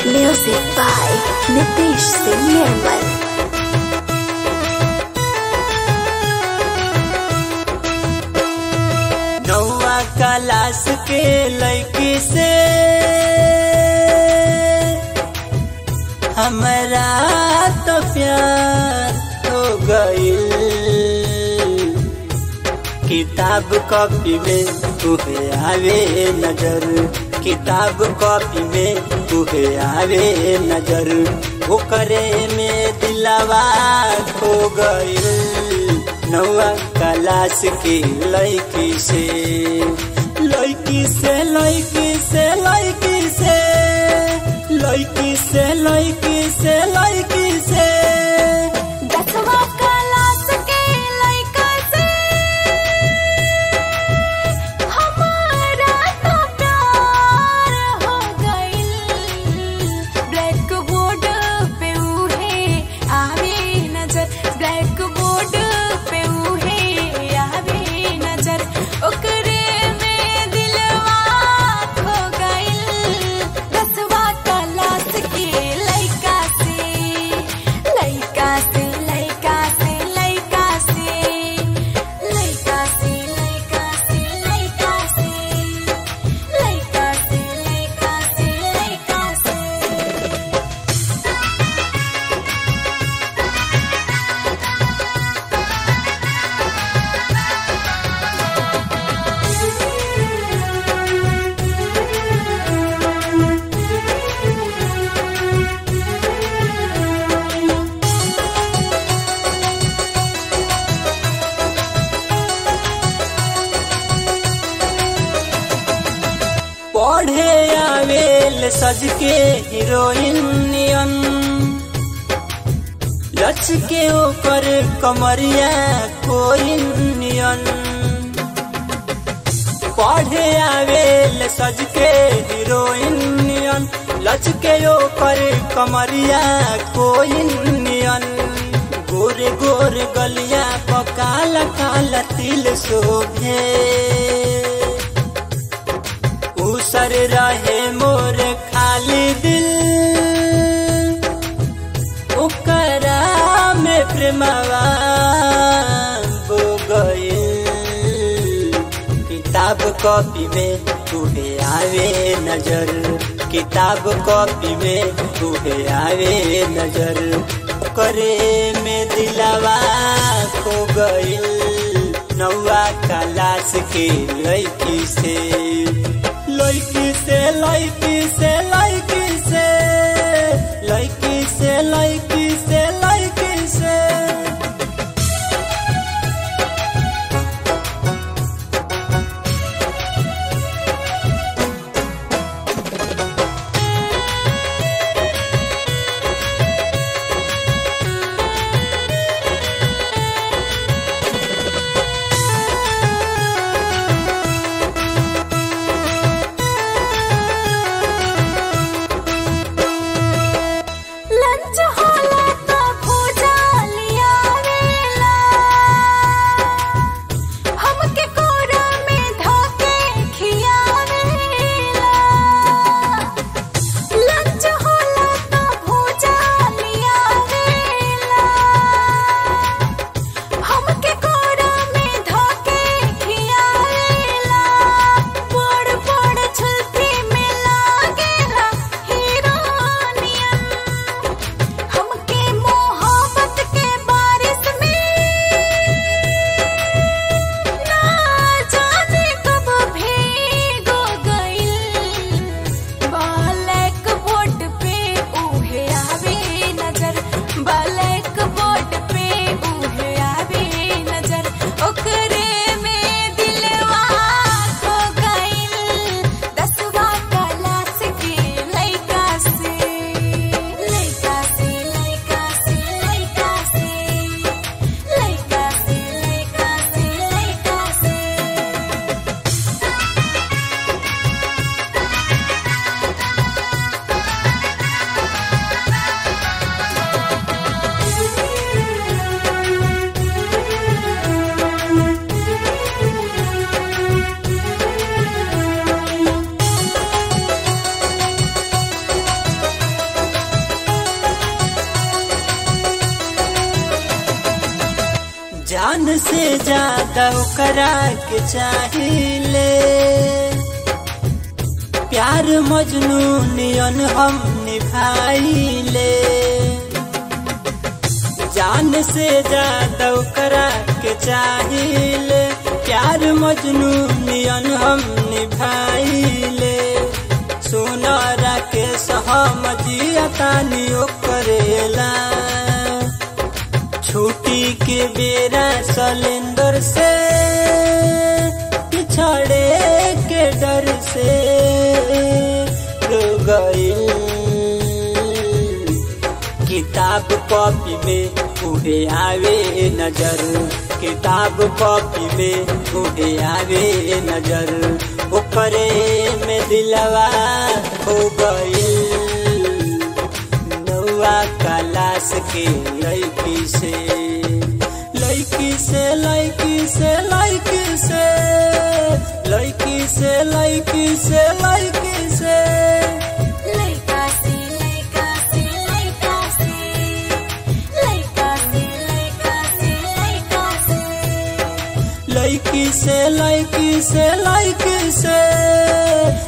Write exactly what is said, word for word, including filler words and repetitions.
Music by Nitish Singh Nirmal. नौवा class के लड़की से हमरा तो प्यार हो गइल। किताब कॉपी में तुहे आवे नजर, किताब कॉपी में तुहे आवे नजर, ओकरे में दिलवा खो गइल। नौवा क्लास की लड़की से लड़की से लड़की से लड़की से लड़की से लड़की से लड़की से दसवां क्लास के लड़का से हमारा तो प्यार हो गइल। ब्लैक बोर्ड पे उहे आवे नजर, ब्लैक बोर्ड पे उहे आवे नजर, ओकरे में दिलवा खो गइल। दसवां क्लास के लड़का से लड़का से लड़का से लड़का से लड़का से लड़का से लड़का से लड़का से लड़का से लड़का से पढ़े आवेल सज के हीरोइन नियन, लच के ओकर कमरिया कोई नियन। पढ़े आवेल सज के हीरोइन नियन, लच के ओकर कमरिया कोई नियन। गोरे गोरे गलिया पकाला काला तिल शोभे, उसर रहे मोर खाली दिल, ओकरा में प्रेमवा बो गइल। किताब कॉपी में तुहे आवे नजर, किताब कॉपी में तुहे आवे नजर, ओकरे में दिलवा खो गइल। नौवा क्लास के लड़की से लड़की से लड़की से लड़की से लड़की से लड़की से लड़की से से ज्यादा ओकरा के चाहिए। प्यार मजनू नियन हम निभाइले, जान से ज्यादा ओकरा के चाहिए। प्यार मजनू नियन हम निभाइले, सोनरा के सहमतिया तानी करेला। छुट्टी के बेरा सलेंदर से पिछड़े के डर से रो गइल। किताब कॉपी में उहे आवे नजर, किताब कॉपी में उहे आवे नजर। ओकरे में दिलवा हो गइल, नौवा क्लास के लड़की से लड़की से लड़की से लड़की से लड़की से लड़की से लड़की से लइका से लइका से लइका से लइका से लइका से लइका से लड़की से लड़की से लड़की से